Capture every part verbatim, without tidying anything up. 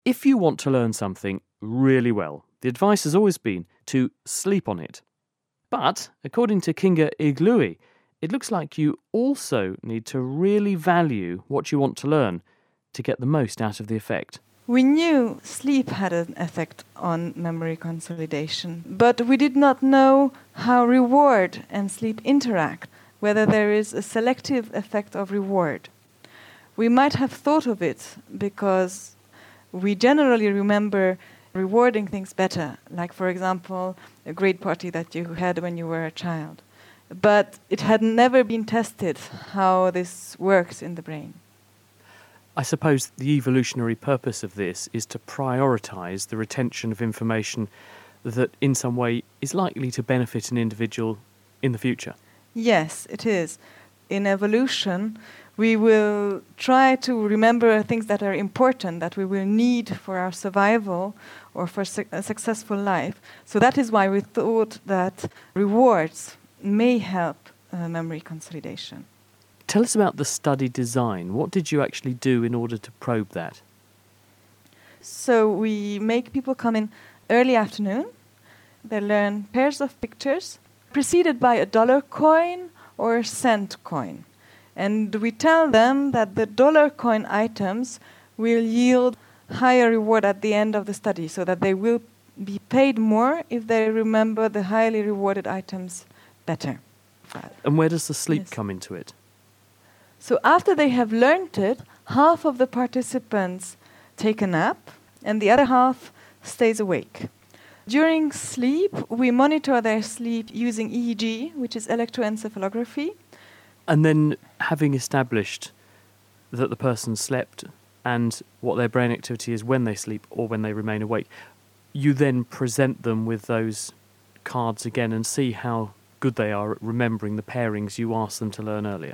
If you want to learn something really well, the advice has always been to sleep on it. But, according to Kinga Iglui, it looks like you also need to really value what you want to learn to get the most out of the effect. We knew sleep had an effect on memory consolidation, but we did not know how reward and sleep interact, whether there is a selective effect of reward. We might have thought of it because we generally remember rewarding things better, like, for example, a great party that you had when you were a child. But it had never been tested how this works in the brain. I suppose the evolutionary purpose of this is to prioritise the retention of information that in some way is likely to benefit an individual in the future. Yes, it is. In evolution, we will try to remember things that are important, that we will need for our survival or for su- a successful life. So that is why we thought that rewards may help uh, memory consolidation. Tell us about the study design. What did you actually do in order to probe that? So we make people come in early afternoon. They learn pairs of pictures preceded by a dollar coin or a cent coin. And we tell them that the dollar coin items will yield higher reward at the end of the study, so that they will be paid more if they remember the highly rewarded items better. And where does the sleep Yes. come into it? So after they have learned it, half of the participants take a nap and the other half stays awake. During sleep, we monitor their sleep using E E G, which is electroencephalography. And then, having established that the person slept and what their brain activity is when they sleep or when they remain awake, you then present them with those cards again and see how good they are at remembering the pairings you asked them to learn earlier.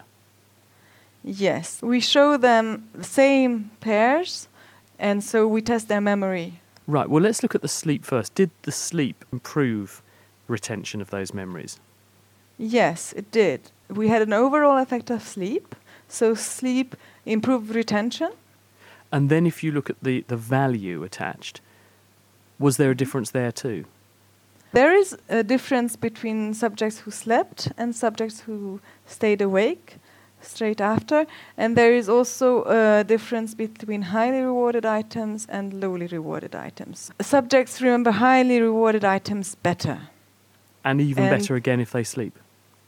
Yes, we show them the same pairs, and so we test their memory. Right, well, let's look at the sleep first. Did the sleep improve retention of those memories? Yes, it did. We had an overall effect of sleep, so sleep improved retention. And then if you look at the, the value attached, was there a difference there too? There is a difference between subjects who slept and subjects who stayed awake straight after, and there is also a difference between highly rewarded items and lowly rewarded items. Subjects remember highly rewarded items better. And even And better again if they sleep?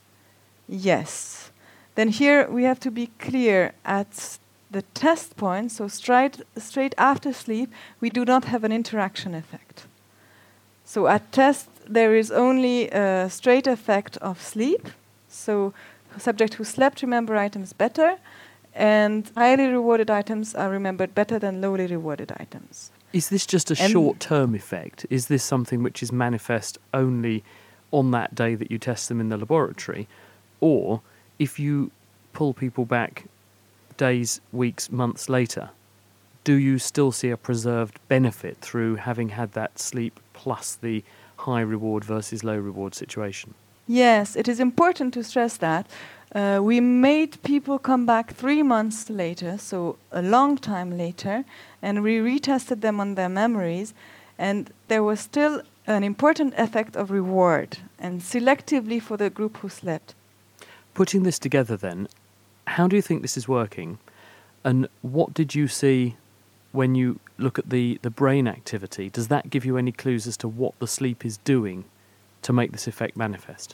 Yes. Then here we have to be clear at the test point, so straight, straight after sleep, we do not have an interaction effect. So at test, there is only a straight effect of sleep, so subjects who slept remember items better, and highly rewarded items are remembered better than lowly rewarded items. Is this just a And short-term effect? Is this something which is manifest only on that day that you test them in the laboratory? Or if you pull people back days, weeks, months later, do you still see a preserved benefit through having had that sleep plus the high reward versus low reward situation? Yes, it is important to stress that. Uh, we made people come back three months later, so a long time later, and we retested them on their memories, and there was still an important effect of reward, and selectively for the group who slept. Putting this together then, how do you think this is working? And what did you see when you look at the, the brain activity? Does that give you any clues as to what the sleep is doing to make this effect manifest?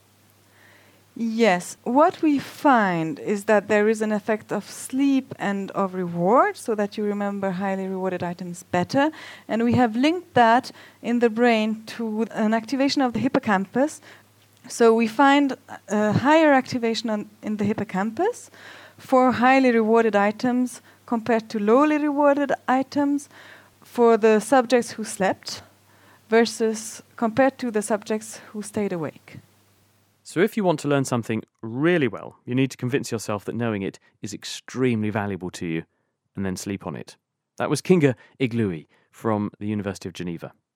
Yes, what we find is that there is an effect of sleep and of reward, so that you remember highly rewarded items better. And we have linked that in the brain to an activation of the hippocampus. So we find a higher activation on, in the hippocampus for highly rewarded items compared to lowly rewarded items for the subjects who slept versus compared to the subjects who stayed awake. So if you want to learn something really well, you need to convince yourself that knowing it is extremely valuable to you and then sleep on it. That was Kinga Iglui from the University of Geneva.